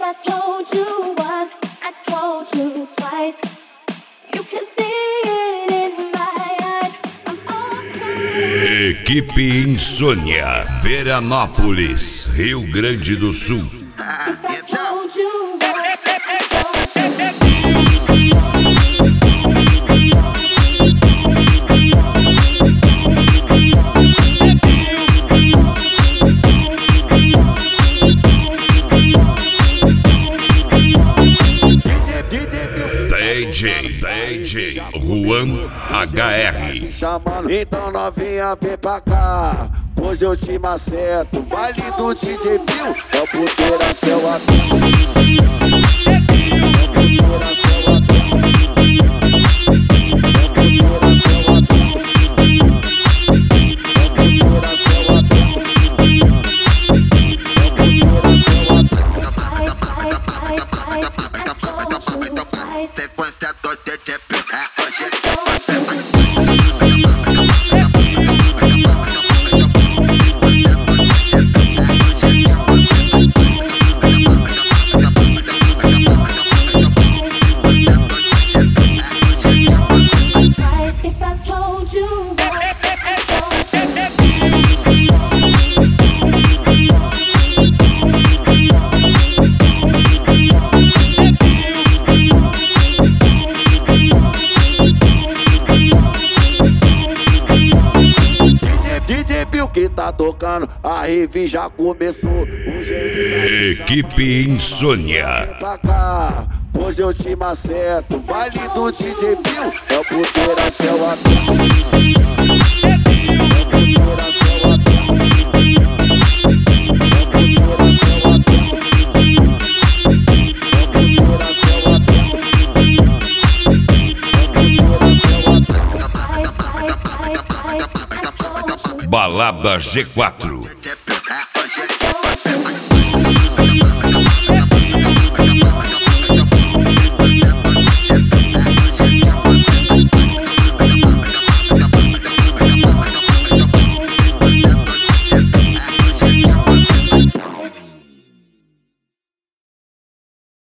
I told you once, I told you twice. You can see it in my eyes. I'm all Equipe Insônia, Veranópolis, Rio Grande do Sul. If I told you once, DJ Juan HR. Chamando, então novinha vem pra cá. Hoje eu te maceto. Baile do DJ Bill é o puteira céu sequência do DJ Bill. if I told you DJ Bill que tá tocando, a rave já começou. Equipe Insônia. Pra cá, hoje eu te maceto. Baile do DJ Bill é o puteira céu Balada G4.